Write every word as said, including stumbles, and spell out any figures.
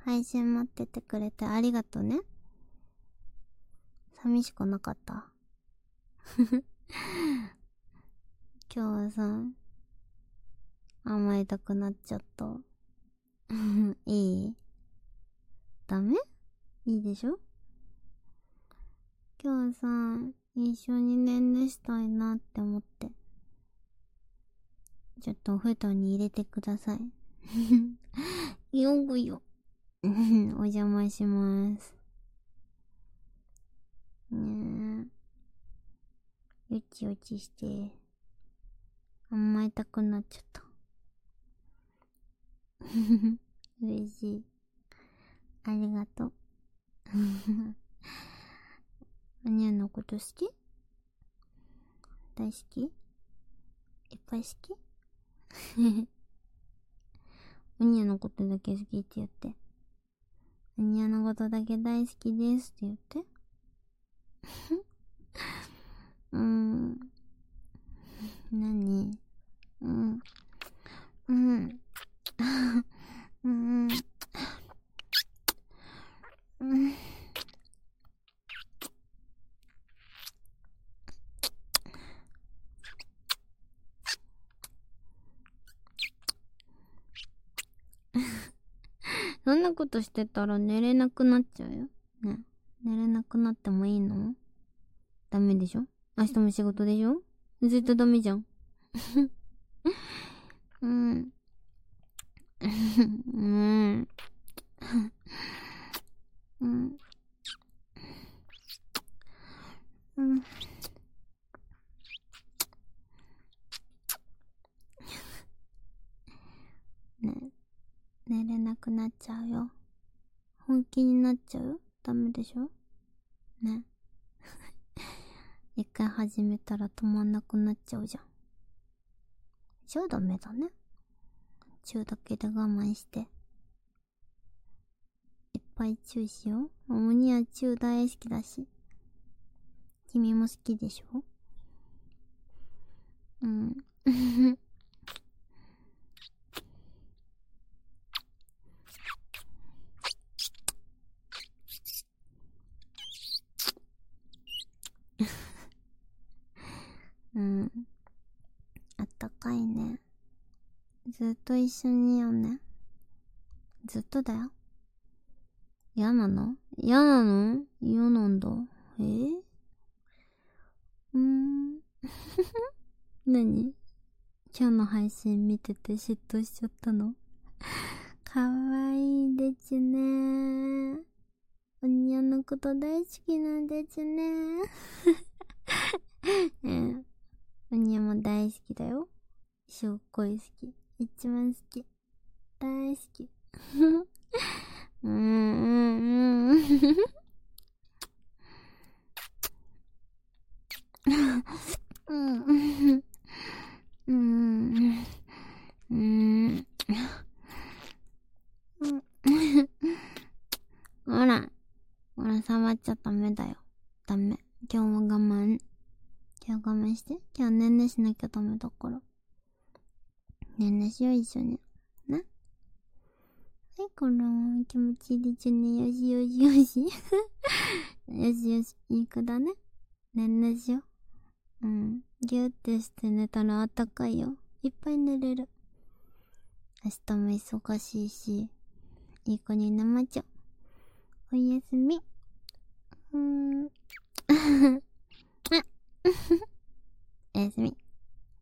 配信待っててくれてありがとね。寂しくなかった？今日はさ、甘えたくなっちゃった。いい？ダメ？いいでしょ？今日さ、一緒にねんねしたいなって思って。ちょっとお布団に入れてください。よぐよ。お邪魔します。ねえ。よちよちして、甘えたくなっちゃった。嬉しい。ありがとう。おにゃんのこと好き？大好き？いっぱい好き？おにゃんのことだけ好きって言って。おにゃんのことだけ大好きですって言って。うーん。何？うん。うん。うん。うん。そんなことしてたら寝れなくなっちゃうよ。ね。寝れなくなってもいいの？ダメでしょ？明日も仕事でしょ？絶対ダメじゃん。うん。うん。うん。うん。ね、寝れなくなっちゃうよ。本気になっちゃう？ダメでしょ？ね。一回始めたら止まんなくなっちゃうじゃん。じゃあダメだね。チューだけで我慢して。いっぱいチューしよう。おにはチュー大好きだし。君も好きでしょ？うん。うん。あったかいね。ずっと一緒にいようね。ずっとだよ。嫌なの？嫌なの？嫌なんだ。えー、うーん。何？今日の配信見てて嫉妬しちゃったの？かわいいでちね。おにゃんのこと大好きなんでちね。うん。おにゃんも大好きだよ。すっごい好き。一番好き。大好き。うんうんうん。うんうん。うん。ほら。ほら、触っちゃダメだよ。ダメ。今日も我慢。今日我慢して。今日ねんねしなきゃダメだから。ねんねしよう、一緒に。ね。はい、こら。気持ちいいでちゅね。よしよしよし。よしよし。いい子だね。ねんねしよう。うん。ぎゅーってして寝たらあったかいよ。いっぱい寝れる。明日も忙しいし、いい子に寝まちょ。おやすみ。うーん。